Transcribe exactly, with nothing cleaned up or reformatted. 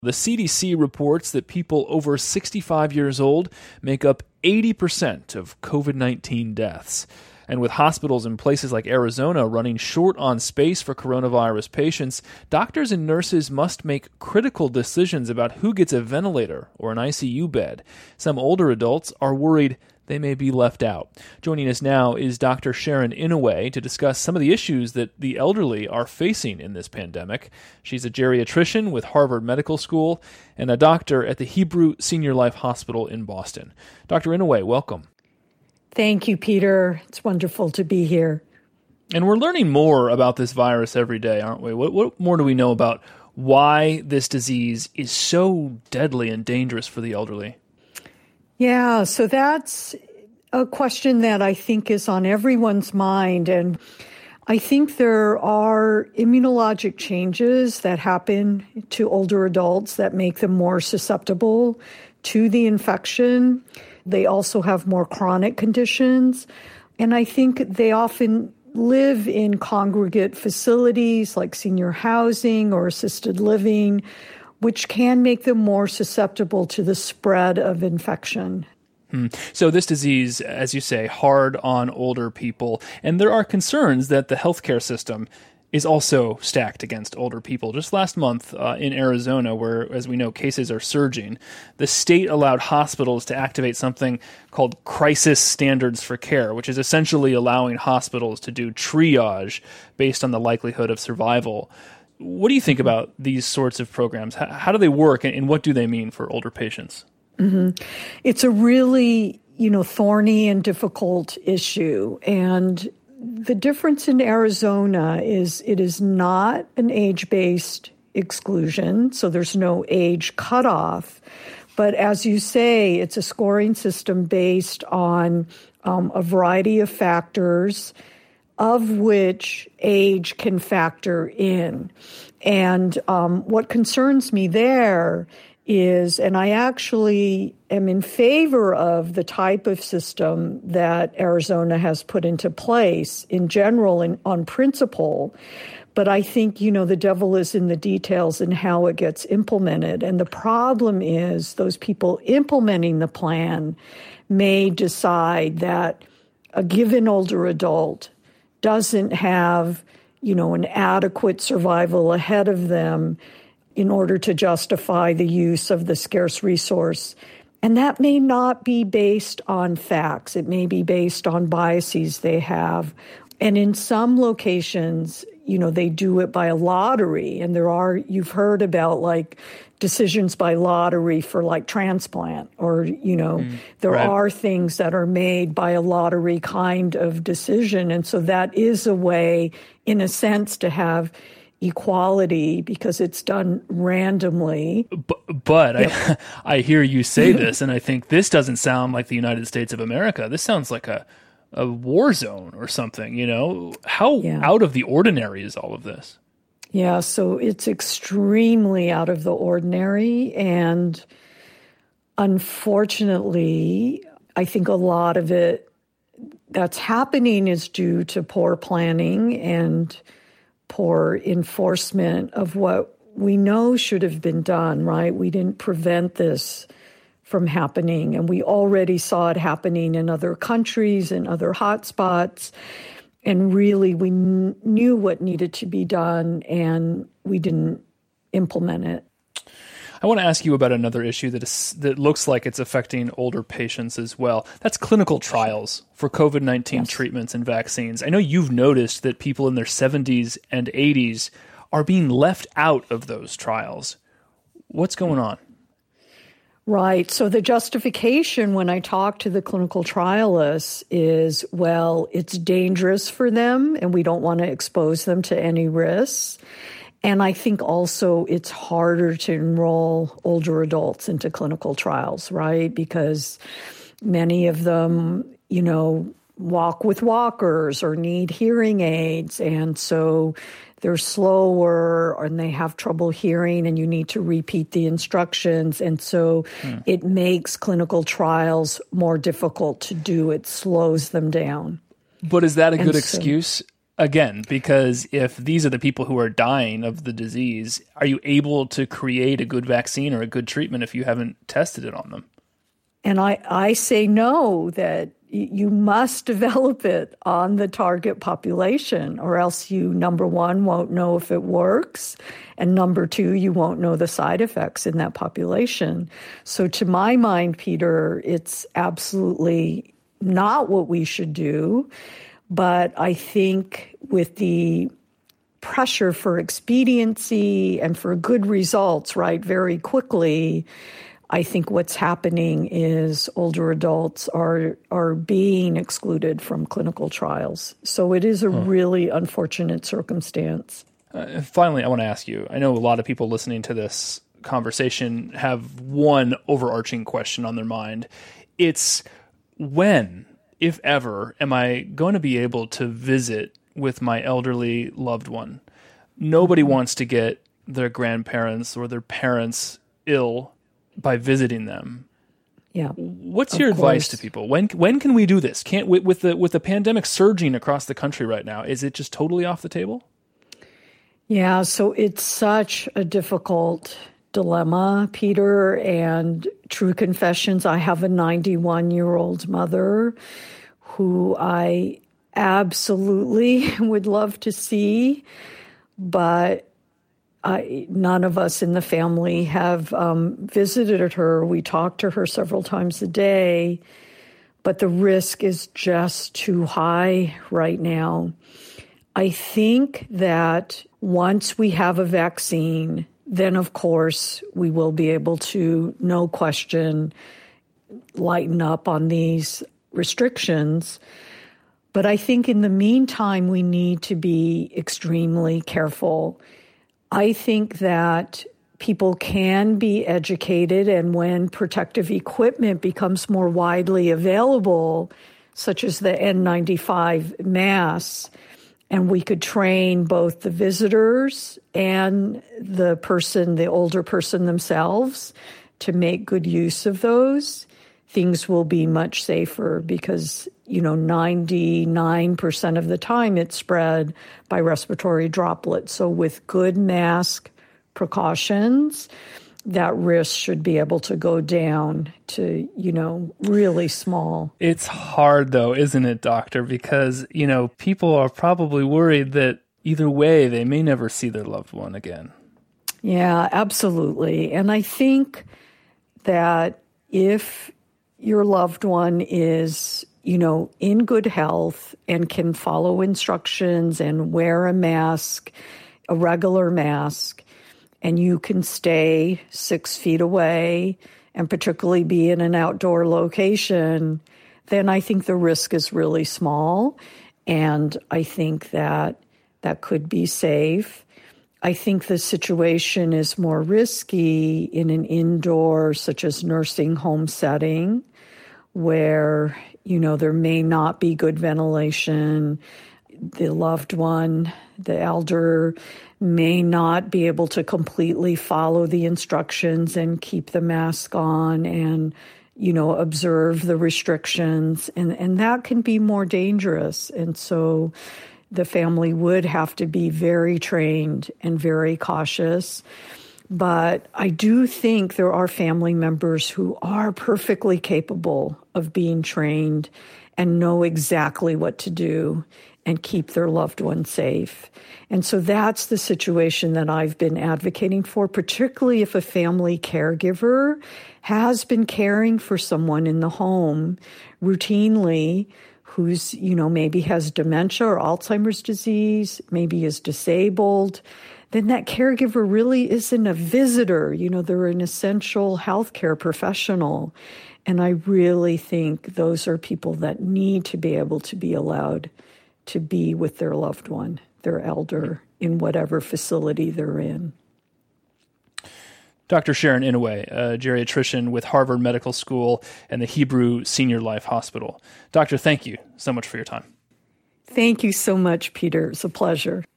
The C D C reports that people over sixty-five years old make up eighty percent of covid nineteen deaths. And with hospitals in places like Arizona running short on space for coronavirus patients, doctors and nurses must make critical decisions about who gets a ventilator or an I C U bed. Some older adults are worried they may be left out. Joining us now is Doctor Sharon Inouye to discuss some of the issues that the elderly are facing in this pandemic. She's a geriatrician with Harvard Medical School and a doctor at the Hebrew Senior Life Hospital in Boston. Doctor Inouye, welcome. Thank you, Peter. It's wonderful to be here. And we're learning more about this virus every day, aren't we? What, what more do we know about why this disease is so deadly and dangerous for the elderly? Yeah, so that's a question that I think is on everyone's mind. And I think there are immunologic changes that happen to older adults that make them more susceptible to the infection. They also have more chronic conditions. And I think they often live in congregate facilities like senior housing or assisted living, which can make them more susceptible to the spread of infection. Hmm. So this disease, as you say, hard on older people. And there are concerns that the healthcare system is also stacked against older people. Just last month uh, in Arizona, where, as we know, cases are surging, the state allowed hospitals to activate something called crisis standards for care, which is essentially allowing hospitals to do triage based on the likelihood of survival. What do you think about these sorts of programs? How, how do they work, and what do they mean for older patients? Mm-hmm. It's a really, you know, thorny and difficult issue. And the difference in Arizona is it is not an age-based exclusion, so there's no age cutoff. But as you say, it's a scoring system based on um, a variety of factors, of which age can factor in. And um, what concerns me there is, and I actually am in favor of the type of system that Arizona has put into place in general and on principle, but I think, you know, the devil is in the details and how it gets implemented. And the problem is those people implementing the plan may decide that a given older adult doesn't have, you know, an adequate survival ahead of them in order to justify the use of the scarce resource. And that may not be based on facts. It may be based on biases they have. And in some locations, you know, they do it by a lottery. And there are, you've heard about like decisions by lottery for like transplant, or, you know, mm, there right. are things that are made by a lottery kind of decision. And so that is a way, in a sense, to have equality because it's done randomly. But, but yep. I, I hear you say this, and I think this doesn't sound like the United States of America. This sounds like a, a war zone or something, you know? How yeah. out of the ordinary is all of this? Yeah, so it's extremely out of the ordinary. And unfortunately, I think a lot of it that's happening is due to poor planning and poor enforcement of what we know should have been done, right? We didn't prevent this from happening, and we already saw it happening in other countries and other hotspots. And really, we kn- knew what needed to be done, and we didn't implement it. I want to ask you about another issue that is, that looks like it's affecting older patients as well. That's clinical trials for covid nineteen yes. treatments and vaccines. I know you've noticed that people in their seventies and eighties are being left out of those trials. What's going on? Right. So the justification when I talk to the clinical trialists is, well, it's dangerous for them and we don't want to expose them to any risks. And I think also it's harder to enroll older adults into clinical trials, right? Because many of them, you know, walk with walkers or need hearing aids. And so they're slower and they have trouble hearing and you need to repeat the instructions. And so hmm. it makes clinical trials more difficult to do. It slows them down. But is that a good and excuse? So, again, because if these are the people who are dying of the disease, are you able to create a good vaccine or a good treatment if you haven't tested it on them? And I, I say no, that you must develop it on the target population, or else you, number one, won't know if it works, and number two, you won't know the side effects in that population. So to my mind, Peter, it's absolutely not what we should do. But I think with the pressure for expediency and for good results, right, very quickly, I think what's happening is older adults are are being excluded from clinical trials. So it is a hmm. really unfortunate circumstance. Uh, finally, I want to ask you, I know a lot of people listening to this conversation have one overarching question on their mind. It's when, if ever, am I going to be able to visit with my elderly loved one? Nobody mm-hmm. wants to get their grandparents or their parents ill by visiting them. Yeah. What's your advice to people? When when can we do this? Can't with, with the with the pandemic surging across the country right now, is it just totally off the table? Yeah, so it's such a difficult dilemma, Peter, and true confessions, I have a ninety-one-year-old mother who I absolutely would love to see, but I, none of us in the family have um, visited her. We talk to her several times a day, but the risk is just too high right now. I think that once we have a vaccine, then of course we will be able to, no question, lighten up on these restrictions. But I think in the meantime, we need to be extremely careful. I think that people can be educated, and when protective equipment becomes more widely available, such as the N ninety-five mask, and we could train both the visitors and the person, the older person themselves, to make good use of those, things will be much safer because, you know, ninety-nine percent of the time it's spread by respiratory droplets. So with good mask precautions, that risk should be able to go down to, you know, really small. It's hard though, isn't it, doctor? Because, you know, people are probably worried that either way, they may never see their loved one again. Yeah, absolutely. And I think that if your loved one is, you know, in good health and can follow instructions and wear a mask, a regular mask, and you can stay six feet away and particularly be in an outdoor location, then I think the risk is really small. And I think that that could be safe. I think the situation is more risky in an indoor, such as nursing home setting, where, you know, there may not be good ventilation. The loved one, the elder, may not be able to completely follow the instructions and keep the mask on and, you know, observe the restrictions. And, and that can be more dangerous. And so the family would have to be very trained and very cautious. But I do think there are family members who are perfectly capable of being trained and know exactly what to do and keep their loved one safe. And so that's the situation that I've been advocating for, particularly if a family caregiver has been caring for someone in the home routinely who's, you know, maybe has dementia or Alzheimer's disease, maybe is disabled, then that caregiver really isn't a visitor. You know, they're an essential healthcare professional. And I really think those are people that need to be able to be allowed to be with their loved one, their elder, in whatever facility they're in. Doctor Sharon Inouye, a geriatrician with Harvard Medical School and the Hebrew Senior Life Hospital. Doctor, thank you so much for your time. Thank you so much, Peter. It's a pleasure.